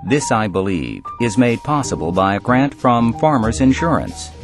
This, I Believe, is made possible by a grant from Farmers Insurance.